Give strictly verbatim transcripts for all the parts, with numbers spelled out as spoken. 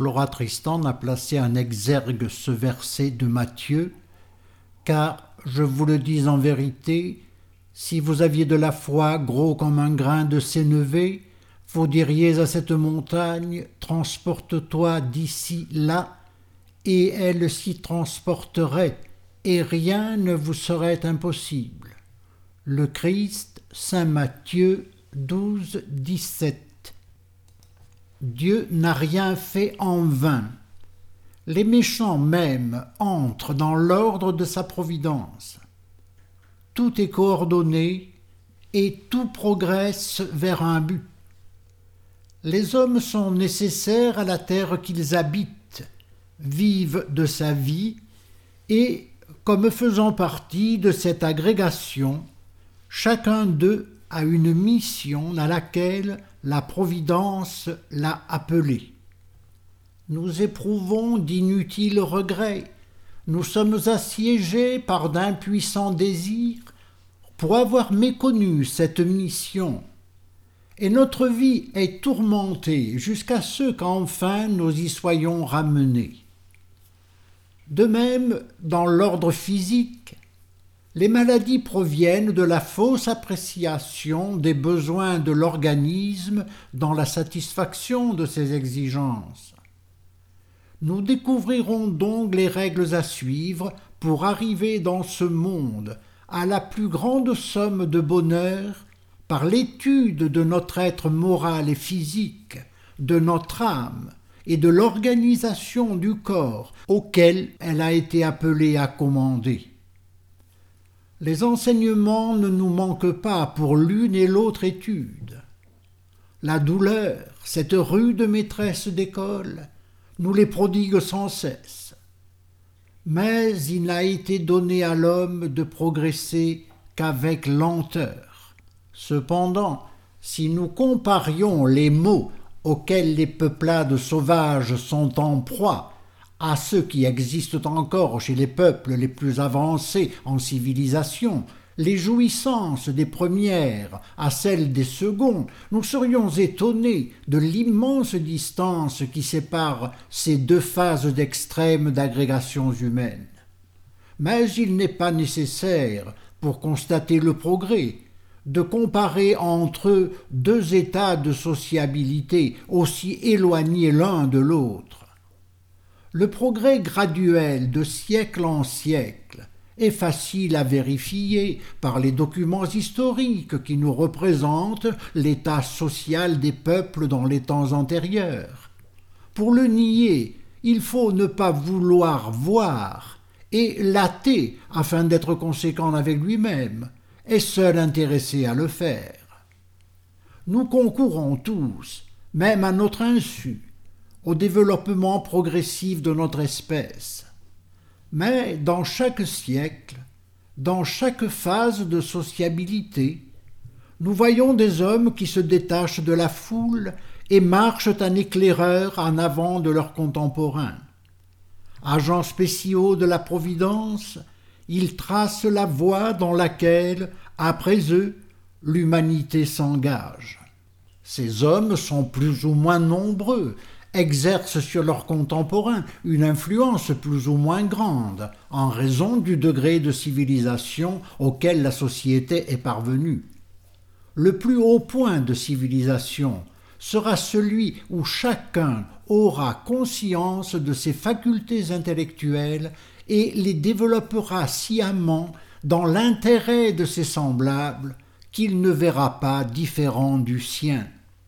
Flora Tristan a placé en exergue ce verset de Matthieu, car, je vous le dis en vérité, si vous aviez de la foi gros comme un grain de sénévé, vous diriez à cette montagne, transporte-toi d'ici là, et elle s'y transporterait, et rien ne vous serait impossible. Le Christ, Saint Matthieu douze, dix-sept. Dieu n'a rien fait en vain. Les méchants même entrent dans l'ordre de sa providence. Tout est coordonné et tout progresse vers un but. Les hommes sont nécessaires à la terre qu'ils habitent, vivent de sa vie et, comme faisant partie de cette agrégation, chacun d'eux a une mission à laquelle la Providence l'a appelé. Nous éprouvons d'inutiles regrets, nous sommes assiégés par d'impuissants désirs pour avoir méconnu cette mission, et notre vie est tourmentée jusqu'à ce qu'enfin nous y soyons ramenés. De même, dans l'ordre physique, les maladies proviennent de la fausse appréciation des besoins de l'organisme dans la satisfaction de ses exigences. Nous découvrirons donc les règles à suivre pour arriver dans ce monde à la plus grande somme de bonheur par l'étude de notre être moral et physique, de notre âme et de l'organisation du corps auquel elle a été appelée à commander. Les enseignements ne nous manquent pas pour l'une et l'autre étude. La douleur, cette rude maîtresse d'école, nous les prodigue sans cesse. Mais il n'a été donné à l'homme de progresser qu'avec lenteur. Cependant, si nous comparions les maux auxquels les peuplades sauvages sont en proie à ceux qui existent encore chez les peuples les plus avancés en civilisation, les jouissances des premières à celles des seconds, nous serions étonnés de l'immense distance qui sépare ces deux phases d'extrême d'agrégation humaine. Mais il n'est pas nécessaire, pour constater le progrès, de comparer entre eux deux états de sociabilité aussi éloignés l'un de l'autre. Le progrès graduel de siècle en siècle est facile à vérifier par les documents historiques qui nous représentent l'état social des peuples dans les temps antérieurs. Pour le nier, il faut ne pas vouloir voir, et l'athée, afin d'être conséquent avec lui-même, est seul intéressé à le faire. Nous concourons tous, même à notre insu, au développement progressif de notre espèce. Mais dans chaque siècle, dans chaque phase de sociabilité, nous voyons des hommes qui se détachent de la foule et marchent en éclaireurs en avant de leurs contemporains. Agents spéciaux de la Providence, ils tracent la voie dans laquelle, après eux, l'humanité s'engage. Ces hommes sont plus ou moins nombreux, exercent sur leurs contemporains une influence plus ou moins grande en raison du degré de civilisation auquel la société est parvenue. Le plus haut point de civilisation sera celui où chacun aura conscience de ses facultés intellectuelles et les développera sciemment dans l'intérêt de ses semblables qu'il ne verra pas différents du sien.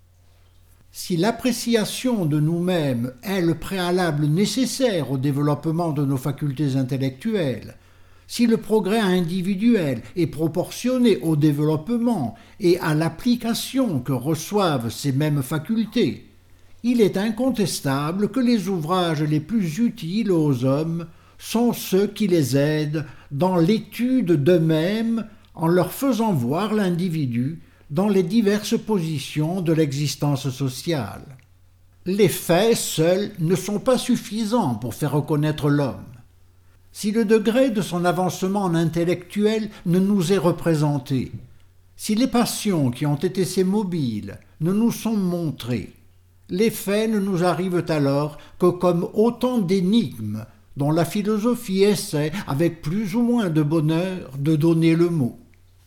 Si l'appréciation de nous-mêmes est le préalable nécessaire au développement de nos facultés intellectuelles, si le progrès individuel est proportionné au développement et à l'application que reçoivent ces mêmes facultés, il est incontestable que les ouvrages les plus utiles aux hommes sont ceux qui les aident dans l'étude d'eux-mêmes en leur faisant voir l'individu dans les diverses positions de l'existence sociale. Les faits seuls ne sont pas suffisants pour faire reconnaître l'homme. Si le degré de son avancement intellectuel ne nous est représenté, si les passions qui ont été ses mobiles ne nous sont montrées, Les faits ne nous arrivent alors que comme autant d'énigmes dont la philosophie essaie, avec plus ou moins de bonheur, de donner le mot.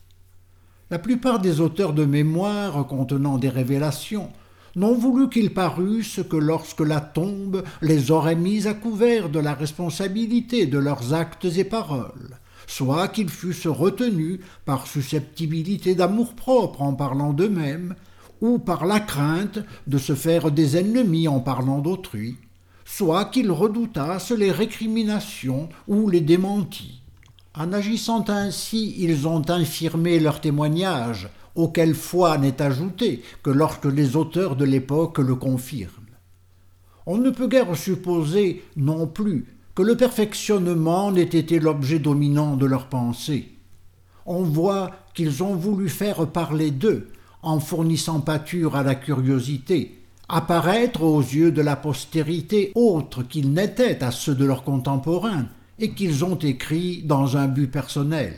La plupart des auteurs de mémoires contenant des révélations n'ont voulu qu'ils parussent que lorsque la tombe les aurait mis à couvert de la responsabilité de leurs actes et paroles, soit qu'ils fussent retenus par susceptibilité d'amour-propre en parlant d'eux-mêmes, ou par la crainte de se faire des ennemis en parlant d'autrui, soit qu'ils redoutassent les récriminations ou les démentis. En agissant ainsi, ils ont infirmé leur témoignage, auquel foi n'est ajoutée que lorsque les auteurs de l'époque le confirment. On ne peut guère supposer non plus que le perfectionnement n'ait été l'objet dominant de leur pensée. On voit qu'ils ont voulu faire parler d'eux, en fournissant pâture à la curiosité, apparaître aux yeux de la postérité autre qu'ils n'étaient à ceux de leurs contemporains, et qu'ils ont écrit dans un but personnel.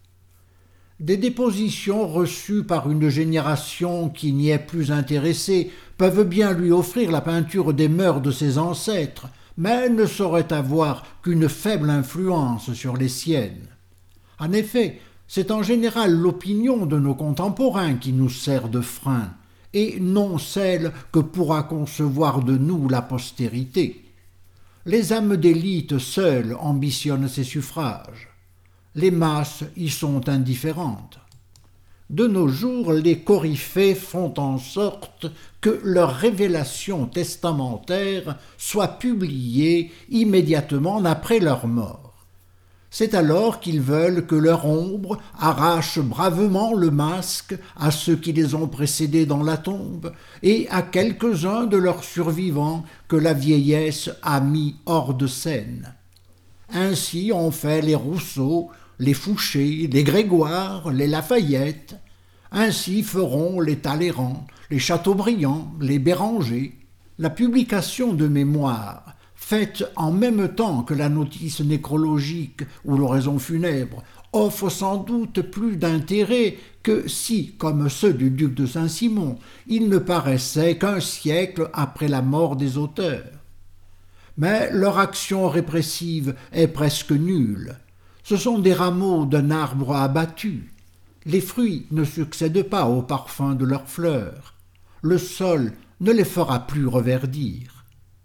Des dépositions reçues par une génération qui n'y est plus intéressée peuvent bien lui offrir la peinture des mœurs de ses ancêtres, mais ne sauraient avoir qu'une faible influence sur les siennes. En effet, c'est en général l'opinion de nos contemporains qui nous sert de frein, et non celle que pourra concevoir de nous la postérité. Les âmes d'élite seules ambitionnent ces suffrages. Les masses y sont indifférentes. De nos jours, les coryphées font en sorte que leurs révélations testamentaires soient publiées immédiatement après leur mort. C'est alors qu'ils veulent que leur ombre arrache bravement le masque à ceux qui les ont précédés dans la tombe et à quelques-uns de leurs survivants que la vieillesse a mis hors de scène. Ainsi ont fait les Rousseau, les Fouché, les Grégoire, les Lafayette. Ainsi feront les Talleyrand, les Chateaubriand, les Béranger. La publication de mémoires, faite en même temps que la notice nécrologique ou l'oraison funèbre, offre sans doute plus d'intérêt que si, comme ceux du duc de Saint-Simon, il ne paraissait qu'un siècle après la mort des auteurs. Mais leur action répressive est presque nulle. Ce sont des rameaux d'un arbre abattu. Les fruits ne succèdent pas au parfum de leurs fleurs. Le sol ne les fera plus reverdir.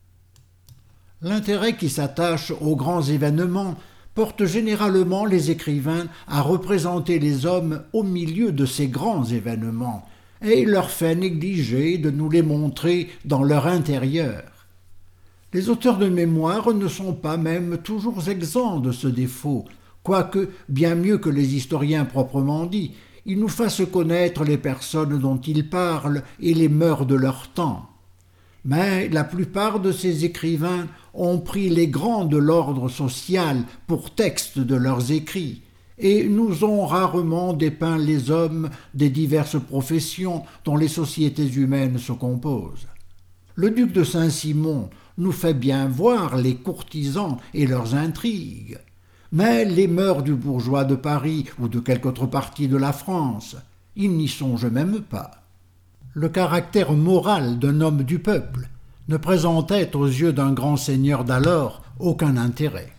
L'intérêt qui s'attache aux grands événements porte généralement les écrivains à représenter les hommes au milieu de ces grands événements et leur fait négliger de nous les montrer dans leur intérieur. Les auteurs de mémoire ne sont pas même toujours exempts de ce défaut, quoique, bien mieux que les historiens proprement dits, ils nous fassent connaître les personnes dont ils parlent et les mœurs de leur temps. Mais la plupart de ces écrivains ont pris les grands de l'ordre social pour texte de leurs écrits, et nous ont rarement dépeint les hommes des diverses professions dont les sociétés humaines se composent. Le duc de Saint-Simon nous fait bien voir les courtisans et leurs intrigues, mais les mœurs du bourgeois de Paris ou de quelque autre partie de la France, il n'y songe même pas. Le caractère moral d'un homme du peuple ne présentait aux yeux d'un grand seigneur d'alors aucun intérêt.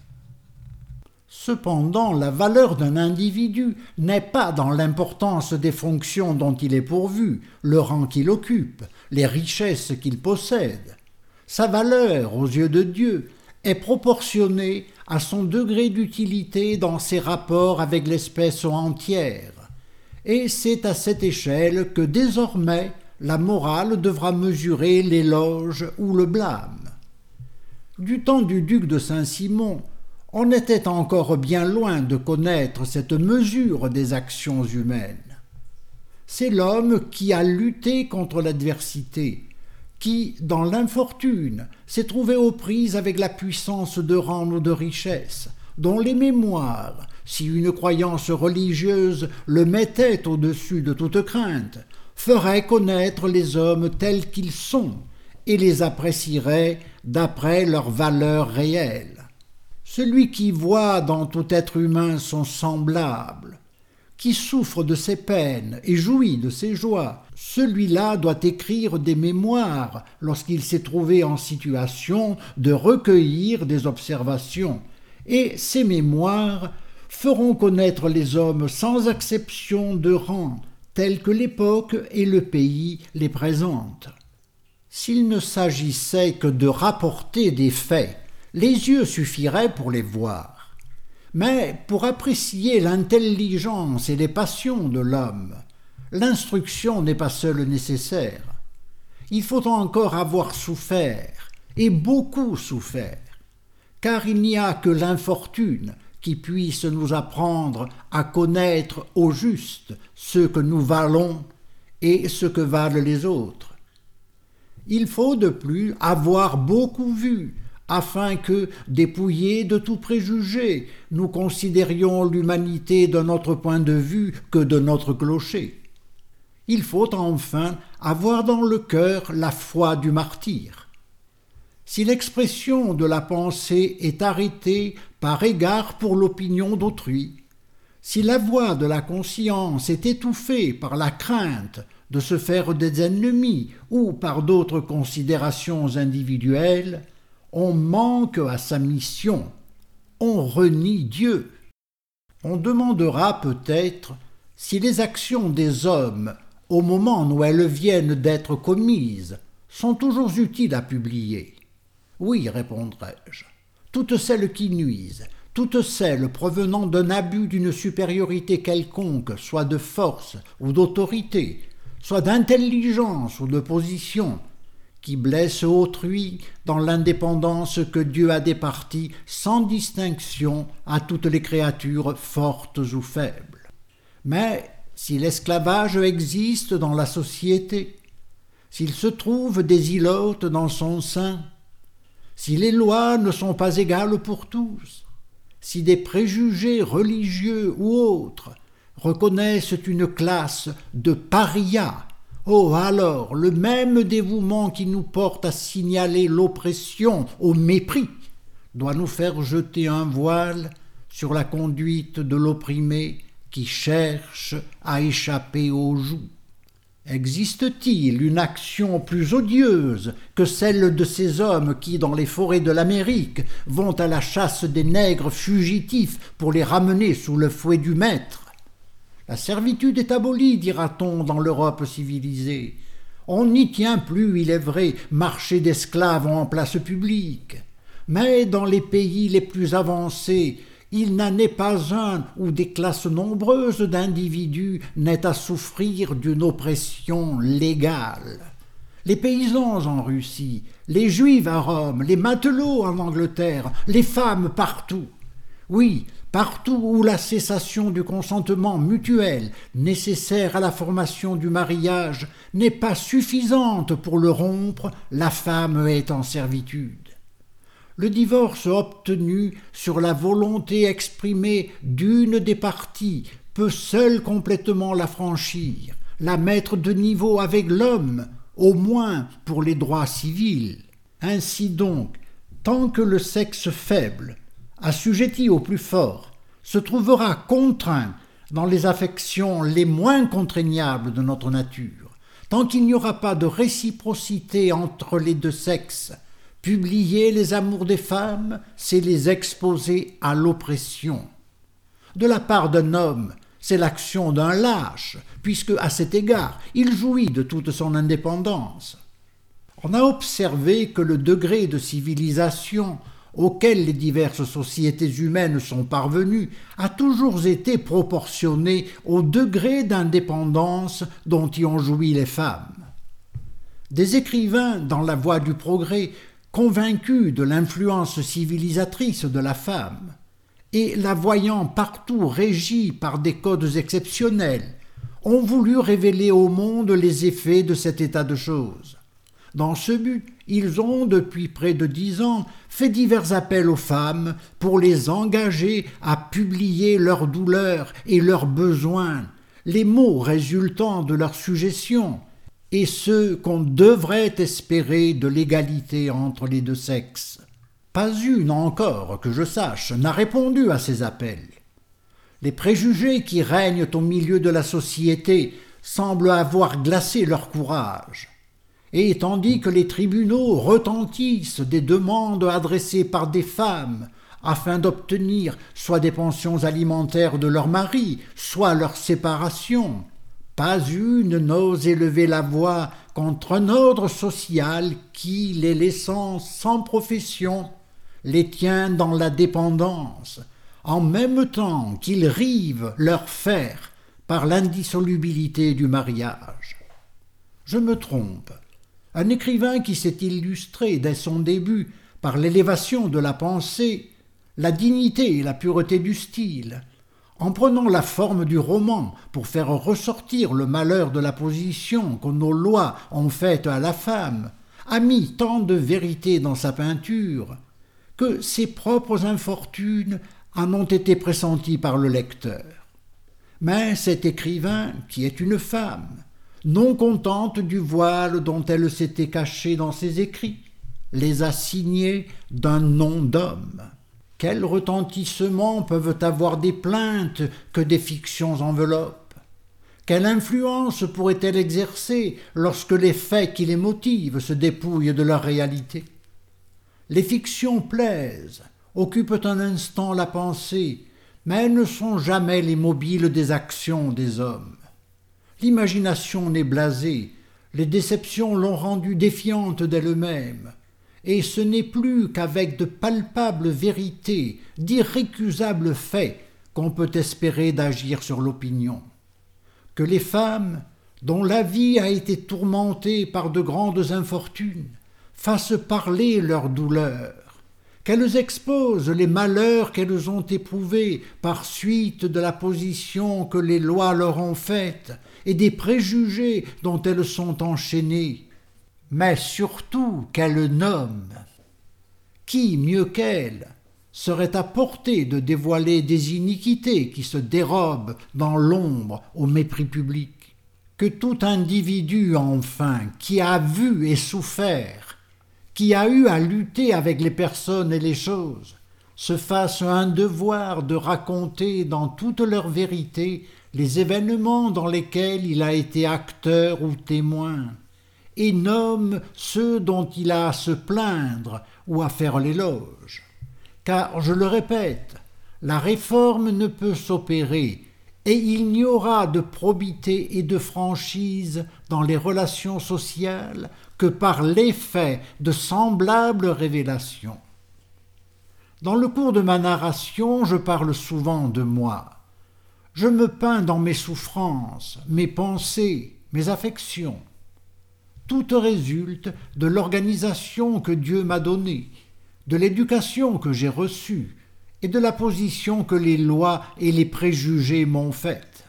Cependant, la valeur d'un individu n'est pas dans l'importance des fonctions dont il est pourvu, le rang qu'il occupe, les richesses qu'il possède. Sa valeur, aux yeux de Dieu, est proportionnée à son degré d'utilité dans ses rapports avec l'espèce entière. Et c'est à cette échelle que désormais la morale devra mesurer l'éloge ou le blâme. Du temps du duc de Saint-Simon, on était encore bien loin de connaître cette mesure des actions humaines. C'est l'homme qui a lutté contre l'adversité, qui, dans l'infortune, s'est trouvé aux prises avec la puissance de rang ou de richesse, dont les mémoires, si une croyance religieuse le mettait au-dessus de toute crainte, ferait connaître les hommes tels qu'ils sont et les apprécierait d'après leur valeur réelle. Celui qui voit dans tout être humain son semblable, qui souffre de ses peines et jouit de ses joies, celui-là doit écrire des mémoires lorsqu'il s'est trouvé en situation de recueillir des observations, et ces mémoires feront connaître les hommes sans exception de rang, tels que l'époque et le pays les présentent. S'il ne s'agissait que de rapporter des faits, les yeux suffiraient pour les voir. Mais pour apprécier l'intelligence et les passions de l'homme, l'instruction n'est pas seule nécessaire. Il faut encore avoir souffert, et beaucoup souffert, car il n'y a que l'infortune qui puisse nous apprendre à connaître au juste ce que nous valons et ce que valent les autres. Il faut de plus avoir beaucoup vu, afin que, dépouillés de tout préjugé, nous considérions l'humanité de notre point de vue que de notre clocher. Il faut enfin avoir dans le cœur la foi du martyr. Si l'expression de la pensée est arrêtée par égard pour l'opinion d'autrui, si la voix de la conscience est étouffée par la crainte de se faire des ennemis ou par d'autres considérations individuelles, on manque à sa mission, on renie Dieu. On demandera peut-être si les actions des hommes, au moment où elles viennent d'être commises, sont toujours utiles à publier. Oui, répondrai-je, toutes celles qui nuisent, toutes celles provenant d'un abus d'une supériorité quelconque, soit de force ou d'autorité, soit d'intelligence ou de position, qui blesse autrui dans l'indépendance que Dieu a départie sans distinction à toutes les créatures fortes ou faibles. Mais si l'esclavage existe dans la société, s'il se trouve des ilotes dans son sein, si les lois ne sont pas égales pour tous, si des préjugés religieux ou autres reconnaissent une classe de parias, oh alors, le même dévouement qui nous porte à signaler l'oppression au mépris doit nous faire jeter un voile sur la conduite de l'opprimé qui cherche à échapper au joug. Existe-t-il une action plus odieuse que celle de ces hommes qui, dans les forêts de l'Amérique, vont à la chasse des nègres fugitifs pour les ramener sous le fouet du maître? La servitude est abolie, dira-t-on, dans l'Europe civilisée. On n'y tient plus, il est vrai, marché d'esclaves en place publique. Mais dans les pays les plus avancés, il n'en est pas un où des classes nombreuses d'individus n'aient à souffrir d'une oppression légale. Les paysans en Russie, les juifs à Rome, les matelots en Angleterre, les femmes partout. Oui, partout où la cessation du consentement mutuel, nécessaire à la formation du mariage, n'est pas suffisante pour le rompre, la femme est en servitude. Le divorce obtenu sur la volonté exprimée d'une des parties peut seul complètement la franchir, la mettre de niveau avec l'homme, au moins pour les droits civils. Ainsi donc, tant que le sexe faible, assujetti au plus fort, se trouvera contraint dans les affections les moins contraignables de notre nature, tant qu'il n'y aura pas de réciprocité entre les deux sexes, publier les amours des femmes, c'est les exposer à l'oppression. De la part d'un homme, c'est l'action d'un lâche, puisque, à cet égard, il jouit de toute son indépendance. On a observé que le degré de civilisation auquel les diverses sociétés humaines sont parvenues a toujours été proportionné au degré d'indépendance dont y ont joui les femmes. Des écrivains dans la voie du progrès, convaincus de l'influence civilisatrice de la femme, et la voyant partout régie par des codes exceptionnels, ont voulu révéler au monde les effets de cet état de choses. Dans ce but, ils ont, depuis près de dix ans, fait divers appels aux femmes pour les engager à publier leurs douleurs et leurs besoins, les maux résultant de leur suggestion, et ceux qu'on devrait espérer de l'égalité entre les deux sexes. Pas une encore, que je sache, n'a répondu à ces appels. Les préjugés qui règnent au milieu de la société semblent avoir glacé leur courage. Et tandis que les tribunaux retentissent des demandes adressées par des femmes afin d'obtenir soit des pensions alimentaires de leur mari, soit leur séparation, pas une n'ose élever la voix contre un ordre social qui, les laissant sans profession, les tient dans la dépendance, en même temps qu'ils rivent leur fer par l'indissolubilité du mariage. Je me trompe. Un écrivain qui s'est illustré dès son début par l'élévation de la pensée, la dignité et la pureté du style, en prenant la forme du roman pour faire ressortir le malheur de la position que nos lois ont faite à la femme, a mis tant de vérité dans sa peinture que ses propres infortunes en ont été pressenties par le lecteur. Mais cet écrivain, qui est une femme, non contente du voile dont elle s'était cachée dans ses écrits, les a signés d'un nom d'homme. Quel retentissement peuvent avoir des plaintes que des fictions enveloppent? Quelle influence pourrait-elle exercer lorsque les faits qui les motivent se dépouillent de leur réalité? Les fictions plaisent, occupent un instant la pensée, mais elles ne sont jamais les mobiles des actions des hommes. L'imagination n'est blasée, les déceptions l'ont rendue défiante d'elle-même, et ce n'est plus qu'avec de palpables vérités, d'irrécusables faits, qu'on peut espérer d'agir sur l'opinion. Que les femmes, dont la vie a été tourmentée par de grandes infortunes, fassent parler leurs douleurs, qu'elles exposent les malheurs qu'elles ont éprouvés par suite de la position que les lois leur ont faite et des préjugés dont elles sont enchaînées, mais surtout qu'elles nomment. Qui, mieux qu'elles, serait à portée de dévoiler des iniquités qui se dérobent dans l'ombre au mépris public? Que tout individu, enfin, qui a vu et souffert, qui a eu à lutter avec les personnes et les choses, se fasse un devoir de raconter dans toute leur vérité les événements dans lesquels il a été acteur ou témoin, et nomme ceux dont il a à se plaindre ou à faire l'éloge. Car, je le répète, la réforme ne peut s'opérer, et il n'y aura de probité et de franchise dans les relations sociales que par l'effet de semblables révélations. Dans le cours de ma narration, je parle souvent de moi. Je me peins dans mes souffrances, mes pensées, mes affections. Tout résulte de l'organisation que Dieu m'a donnée, de l'éducation que j'ai reçue et de la position que les lois et les préjugés m'ont faite.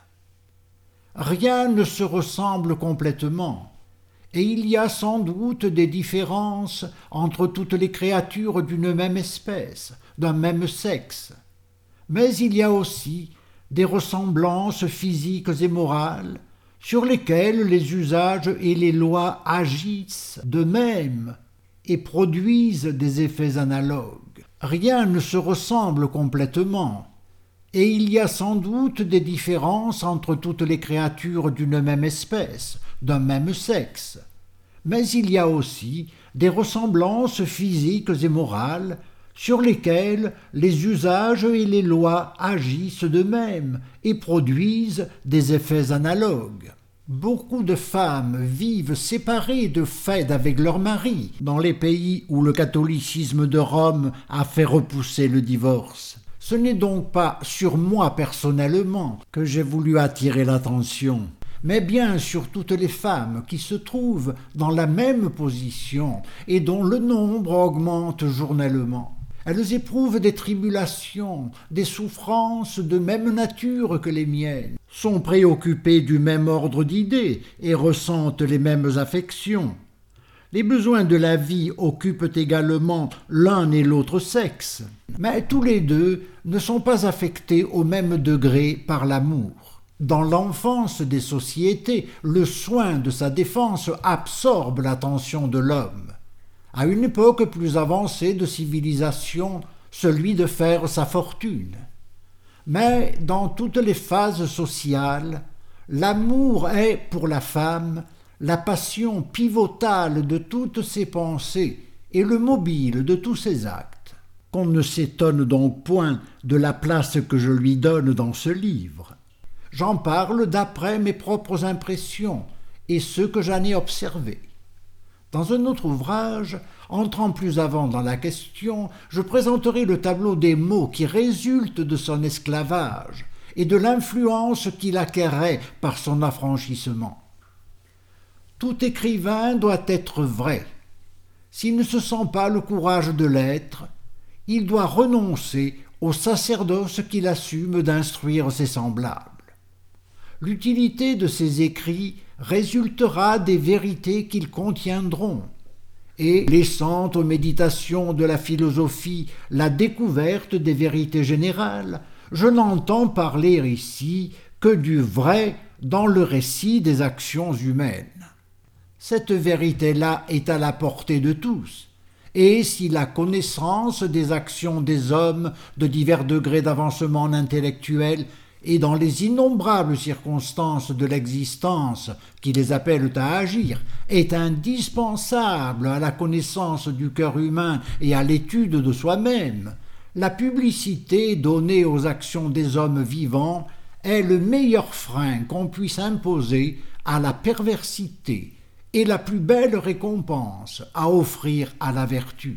Rien ne se ressemble complètement, et il y a sans doute des différences entre toutes les créatures d'une même espèce, d'un même sexe, mais il y a aussi des ressemblances physiques et morales sur lesquelles les usages et les lois agissent de même et produisent des effets analogues. Rien ne se ressemble complètement, et il y a sans doute des différences entre toutes les créatures d'une même espèce, d'un même sexe, mais il y a aussi des ressemblances physiques et morales sur lesquelles les usages et les lois agissent de même et produisent des effets analogues. Beaucoup de femmes vivent séparées de fait avec leur mari dans les pays où le catholicisme de Rome a fait repousser le divorce. Ce n'est donc pas sur moi personnellement que j'ai voulu attirer l'attention, mais bien sur toutes les femmes qui se trouvent dans la même position et dont le nombre augmente journellement. Elles éprouvent des tribulations, des souffrances de même nature que les miennes, sont préoccupées du même ordre d'idées et ressentent les mêmes affections. Les besoins de la vie occupent également l'un et l'autre sexe, mais tous les deux ne sont pas affectés au même degré par l'amour. Dans l'enfance des sociétés, le soin de sa défense absorbe l'attention de l'homme. À une époque plus avancée de civilisation, celui de faire sa fortune. Mais dans toutes les phases sociales, l'amour est, pour la femme, la passion pivotale de toutes ses pensées et le mobile de tous ses actes. Qu'on ne s'étonne donc point de la place que je lui donne dans ce livre. J'en parle d'après mes propres impressions et ce que j'en ai observé. Dans un autre ouvrage, entrant plus avant dans la question, je présenterai le tableau des maux qui résultent de son esclavage et de l'influence qu'il acquérait par son affranchissement. Tout écrivain doit être vrai. S'il ne se sent pas le courage de l'être, il doit renoncer au sacerdoce qu'il assume d'instruire ses semblables. L'utilité de ses écrits résultera des vérités qu'ils contiendront, et, laissant aux méditations de la philosophie la découverte des vérités générales, je n'entends parler ici que du vrai dans le récit des actions humaines. Cette vérité-là est à la portée de tous, et si la connaissance des actions des hommes de divers degrés d'avancement intellectuel et dans les innombrables circonstances de l'existence qui les appellent à agir, est indispensable à la connaissance du cœur humain et à l'étude de soi-même, la publicité donnée aux actions des hommes vivants est le meilleur frein qu'on puisse imposer à la perversité et la plus belle récompense à offrir à la vertu.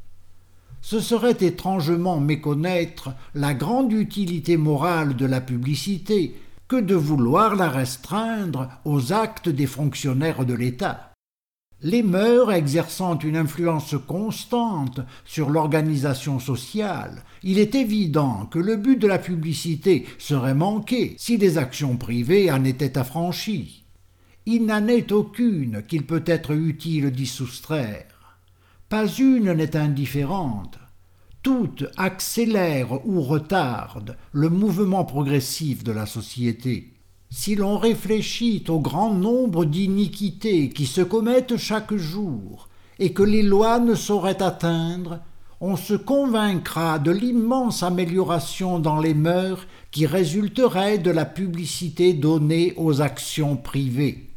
Ce serait étrangement méconnaître la grande utilité morale de la publicité que de vouloir la restreindre aux actes des fonctionnaires de l'État. Les mœurs exerçant une influence constante sur l'organisation sociale, il est évident que le but de la publicité serait manqué si les actions privées en étaient affranchies. Il n'en est aucune qu'il peut être utile d'y soustraire. Pas une n'est indifférente. Toutes accélèrent ou retardent le mouvement progressif de la société. Si l'on réfléchit au grand nombre d'iniquités qui se commettent chaque jour et que les lois ne sauraient atteindre, on se convaincra de l'immense amélioration dans les mœurs qui résulterait de la publicité donnée aux actions privées.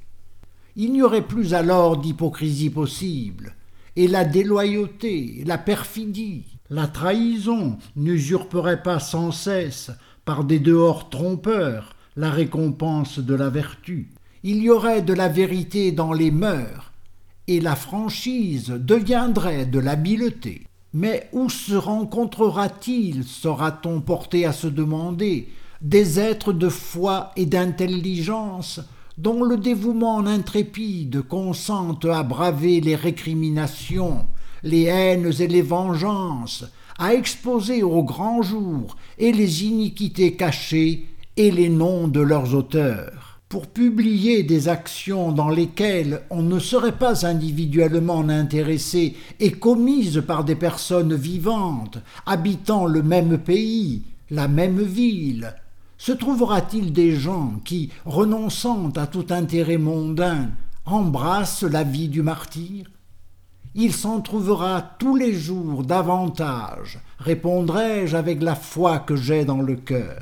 Il n'y aurait plus alors d'hypocrisie possible, et la déloyauté, la perfidie, la trahison n'usurperaient pas sans cesse, par des dehors trompeurs, la récompense de la vertu. Il y aurait de la vérité dans les mœurs, et la franchise deviendrait de l'habileté. Mais où se rencontrera-t-il, sera-t-on porté à se demander, des êtres de foi et d'intelligence dont le dévouement intrépide consente à braver les récriminations, les haines et les vengeances, à exposer au grand jour et les iniquités cachées et les noms de leurs auteurs, pour publier des actions dans lesquelles on ne serait pas individuellement intéressé et commises par des personnes vivantes, habitant le même pays, la même ville. Se trouvera-t-il des gens qui, renonçant à tout intérêt mondain, embrassent la vie du martyr? Il s'en trouvera tous les jours davantage, répondrai-je avec la foi que j'ai dans le cœur.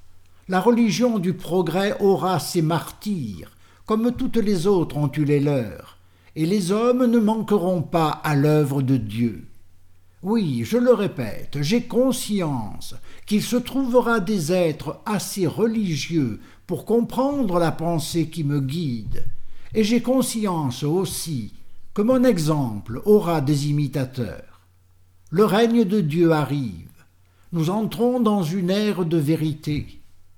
La religion du progrès aura ses martyrs, comme toutes les autres ont eu les leurs, et les hommes ne manqueront pas à l'œuvre de Dieu. Oui, je le répète, j'ai conscience qu'il se trouvera des êtres assez religieux pour comprendre la pensée qui me guide, et j'ai conscience aussi que mon exemple aura des imitateurs. Le règne de Dieu arrive. Nous entrons dans une ère de vérité.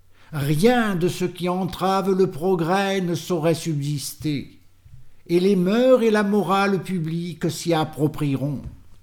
Rien de ce qui entrave le progrès ne saurait subsister, et les mœurs et la morale publique s'y approprieront.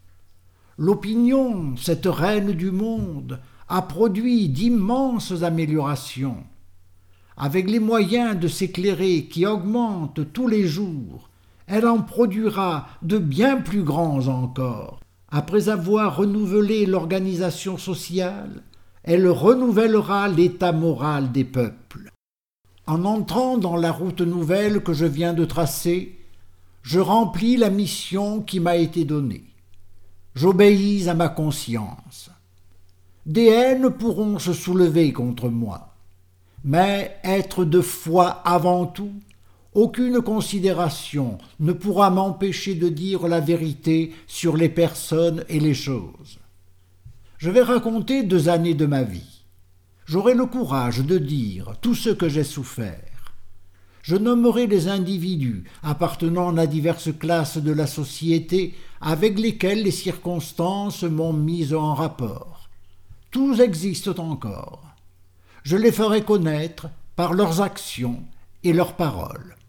L'opinion, cette reine du monde, a produit d'immenses améliorations. Avec les moyens de s'éclairer qui augmentent tous les jours, elle en produira de bien plus grands encore. Après avoir renouvelé l'organisation sociale, elle renouvellera l'état moral des peuples. En entrant dans la route nouvelle que je viens de tracer, je remplis la mission qui m'a été donnée. J'obéis à ma conscience. Des haines pourront se soulever contre moi, mais être de foi avant tout, aucune considération ne pourra m'empêcher de dire la vérité sur les personnes et les choses. Je vais raconter deux années de ma vie. J'aurai le courage de dire tout ce que j'ai souffert. Je nommerai les individus appartenant à diverses classes de la société avec lesquels les circonstances m'ont mis en rapport. Tous existent encore. Je les ferai connaître par leurs actions et leurs paroles.